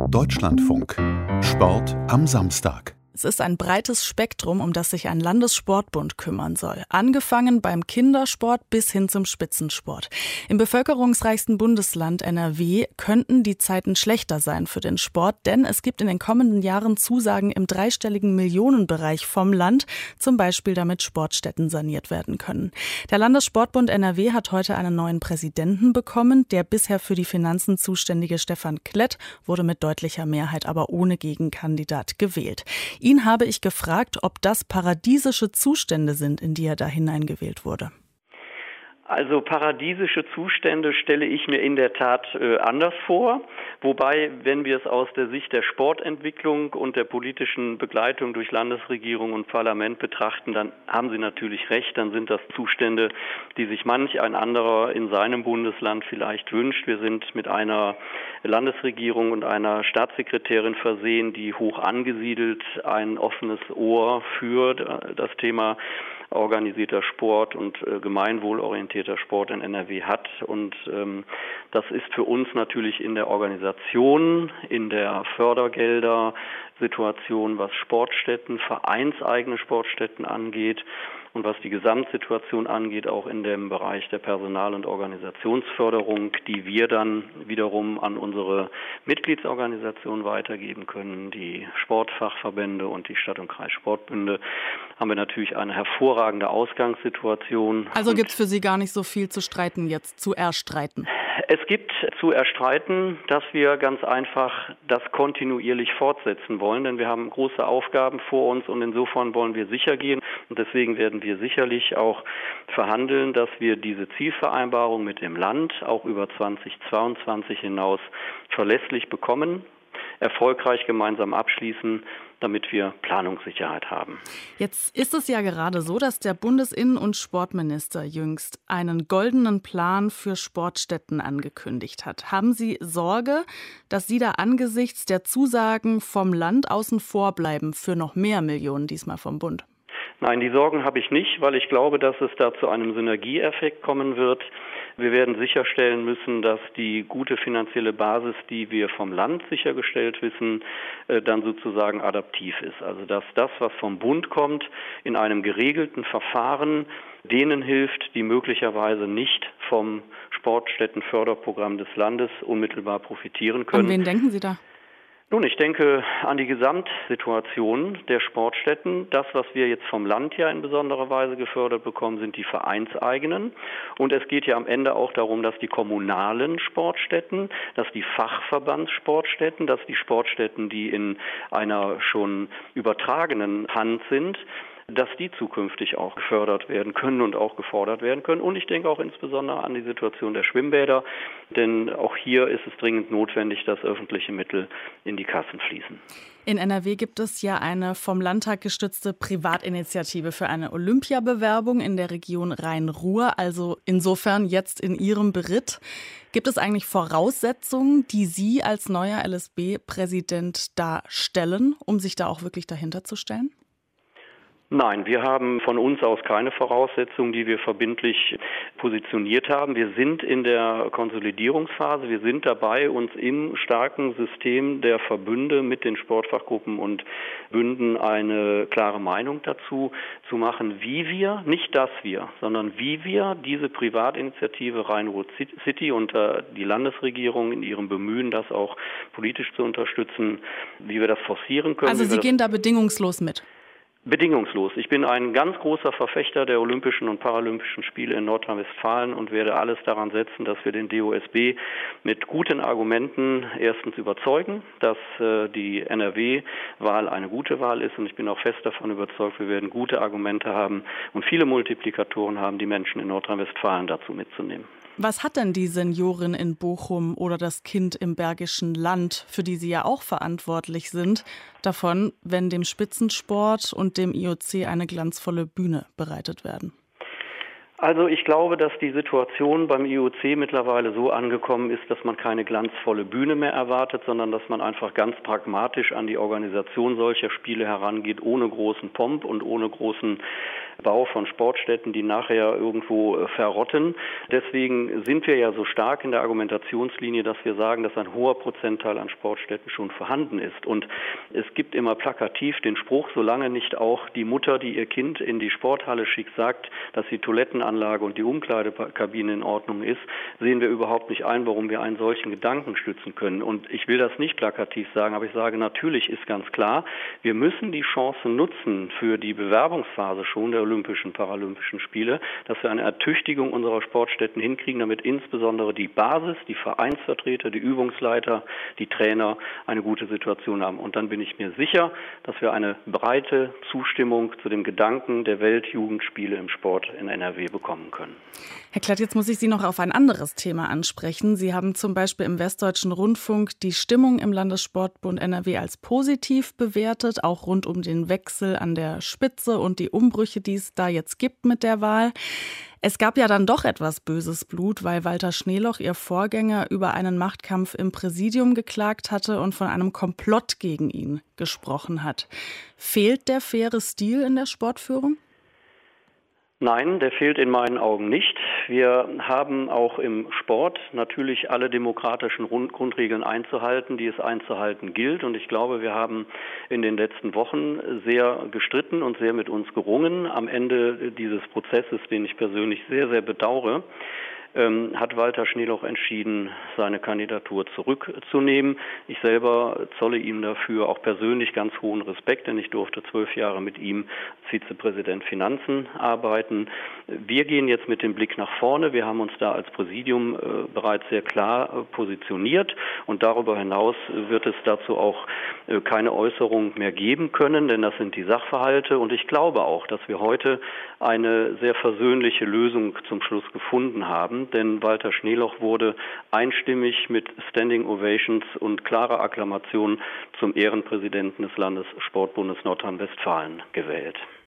Deutschlandfunk. Sport am Samstag. Es ist ein breites Spektrum, um das sich ein Landessportbund kümmern soll. Angefangen beim Kindersport bis hin zum Spitzensport. Im bevölkerungsreichsten Bundesland NRW könnten die Zeiten schlechter sein für den Sport, denn es gibt in den kommenden Jahren Zusagen im dreistelligen Millionenbereich vom Land, zum Beispiel damit Sportstätten saniert werden können. Der Landessportbund NRW hat heute einen neuen Präsidenten bekommen. Der bisher für die Finanzen zuständige Stefan Klett wurde mit deutlicher Mehrheit, aber ohne Gegenkandidat gewählt. Ihn habe ich gefragt, ob das paradiesische Zustände sind, in die er da hineingewählt wurde. Also paradiesische Zustände stelle ich mir in der Tat anders vor. Wobei, wenn wir es aus der Sicht der Sportentwicklung und der politischen Begleitung durch Landesregierung und Parlament betrachten, dann haben Sie natürlich recht. Dann sind das Zustände, die sich manch ein anderer in seinem Bundesland vielleicht wünscht. Wir sind mit einer Landesregierung und einer Staatssekretärin versehen, die hoch angesiedelt ein offenes Ohr für das Thema organisierter Sport und gemeinwohlorientierter Sport in NRW hat. Und das ist für uns natürlich in der Organisation, in der Fördergelder-Situation, was Sportstätten, vereinseigene Sportstätten angeht und was die Gesamtsituation angeht, auch in dem Bereich der Personal- und Organisationsförderung, die wir dann wiederum an unsere Mitgliedsorganisationen weitergeben können, die Sportfachverbände und die Stadt- und Kreissportbünde, haben wir natürlich eine hervorragende Ausgangssituation. Also gibt es für Sie gar nicht so viel zu streiten jetzt, zu erstreiten? Es gibt zu erstreiten, dass wir ganz einfach das kontinuierlich fortsetzen wollen, denn wir haben große Aufgaben vor uns und insofern wollen wir sicher gehen und deswegen werden wir sicherlich auch verhandeln, dass wir diese Zielvereinbarung mit dem Land auch über 2022 hinaus verlässlich bekommen, erfolgreich gemeinsam abschließen, damit wir Planungssicherheit haben. Jetzt ist es ja gerade so, dass der Bundesinnen- und Sportminister jüngst einen goldenen Plan für Sportstätten angekündigt hat. Haben Sie Sorge, dass Sie da angesichts der Zusagen vom Land außen vor bleiben für noch mehr Millionen, diesmal vom Bund? Nein, die Sorgen habe ich nicht, weil ich glaube, dass es da zu einem Synergieeffekt kommen wird. Wir werden sicherstellen müssen, dass die gute finanzielle Basis, die wir vom Land sichergestellt wissen, dann sozusagen adaptiv ist. Also dass das, was vom Bund kommt, in einem geregelten Verfahren denen hilft, die möglicherweise nicht vom Sportstättenförderprogramm des Landes unmittelbar profitieren können. An wen denken Sie da? Nun, ich denke an die Gesamtsituation der Sportstätten. Das, was wir jetzt vom Land ja in besonderer Weise gefördert bekommen, sind die vereinseigenen. Und es geht ja am Ende auch darum, dass die kommunalen Sportstätten, dass die Fachverbandssportstätten, dass die Sportstätten, die in einer schon übertragenen Hand sind, dass die zukünftig auch gefördert werden können und auch gefordert werden können. Und ich denke auch insbesondere an die Situation der Schwimmbäder, denn auch hier ist es dringend notwendig, dass öffentliche Mittel in die Kassen fließen. In NRW gibt es ja eine vom Landtag gestützte Privatinitiative für eine Olympiabewerbung in der Region Rhein-Ruhr, also insofern jetzt in Ihrem Beritt. Gibt es eigentlich Voraussetzungen, die Sie als neuer LSB-Präsident da stellen, um sich da auch wirklich dahinter zu stellen? Nein, wir haben von uns aus keine Voraussetzungen, die wir verbindlich positioniert haben. Wir sind in der Konsolidierungsphase. Wir sind dabei, uns im starken System der Verbünde mit den Sportfachgruppen und Bünden eine klare Meinung dazu zu machen, wie wir, nicht dass wir, sondern wie wir diese Privatinitiative Rhein-Ruhr City und die Landesregierung in ihrem Bemühen, das auch politisch zu unterstützen, wie wir das forcieren können. Also Sie gehen da bedingungslos mit? Bedingungslos. Ich bin ein ganz großer Verfechter der Olympischen und Paralympischen Spiele in Nordrhein-Westfalen und werde alles daran setzen, dass wir den DOSB mit guten Argumenten erstens überzeugen, dass die NRW-Wahl eine gute Wahl ist und ich bin auch fest davon überzeugt, wir werden gute Argumente haben und viele Multiplikatoren haben, die Menschen in Nordrhein-Westfalen dazu mitzunehmen. Was hat denn die Seniorin in Bochum oder das Kind im Bergischen Land, für die Sie ja auch verantwortlich sind, davon, wenn dem Spitzensport und dem IOC eine glanzvolle Bühne bereitet werden? Also ich glaube, dass die Situation beim IOC mittlerweile so angekommen ist, dass man keine glanzvolle Bühne mehr erwartet, sondern dass man einfach ganz pragmatisch an die Organisation solcher Spiele herangeht, ohne großen Pomp und ohne großen Bau von Sportstätten, die nachher irgendwo verrotten. Deswegen sind wir ja so stark in der Argumentationslinie, dass wir sagen, dass ein hoher Prozentteil an Sportstätten schon vorhanden ist. Und es gibt immer plakativ den Spruch, solange nicht auch die Mutter, die ihr Kind in die Sporthalle schickt, sagt, dass die Toilettenanlage und die Umkleidekabine in Ordnung ist, sehen wir überhaupt nicht ein, warum wir einen solchen Gedanken stützen können. Und ich will das nicht plakativ sagen, aber ich sage, natürlich ist ganz klar, wir müssen die Chance nutzen für die Bewerbungsphase schon der Olympischen, Paralympischen Spiele, dass wir eine Ertüchtigung unserer Sportstätten hinkriegen, damit insbesondere die Basis, die Vereinsvertreter, die Übungsleiter, die Trainer eine gute Situation haben. Und dann bin ich mir sicher, dass wir eine breite Zustimmung zu dem Gedanken der Weltjugendspiele im Sport in NRW bekommen können. Herr Klatt, jetzt muss ich Sie noch auf ein anderes Thema ansprechen. Sie haben zum Beispiel im Westdeutschen Rundfunk die Stimmung im Landessportbund NRW als positiv bewertet, auch rund um den Wechsel an der Spitze und die Umbrüche, die es da jetzt gibt mit der Wahl. Es gab ja dann doch etwas böses Blut, weil Walter Schneeloch, Ihr Vorgänger, über einen Machtkampf im Präsidium geklagt hatte und von einem Komplott gegen ihn gesprochen hat. Fehlt der faire Stil in der Sportführung? Nein, der fehlt in meinen Augen nicht. Wir haben auch im Sport natürlich alle demokratischen Grundregeln einzuhalten, die es einzuhalten gilt. Und ich glaube, wir haben in den letzten Wochen sehr gestritten und sehr mit uns gerungen. Am Ende dieses Prozesses, den ich persönlich sehr, sehr bedauere, hat Walter Schneeloch entschieden, seine Kandidatur zurückzunehmen. Ich selber zolle ihm dafür auch persönlich ganz hohen Respekt, denn ich durfte 12 Jahre mit ihm als Vizepräsident Finanzen arbeiten. Wir gehen jetzt mit dem Blick nach vorne. Wir haben uns da als Präsidium bereits sehr klar positioniert und darüber hinaus wird es dazu auch keine Äußerung mehr geben können, denn das sind die Sachverhalte und ich glaube auch, dass wir heute eine sehr versöhnliche Lösung zum Schluss gefunden haben. Denn Walter Schneeloch wurde einstimmig mit Standing Ovations und klarer Akklamation zum Ehrenpräsidenten des Landessportbundes Nordrhein-Westfalen gewählt.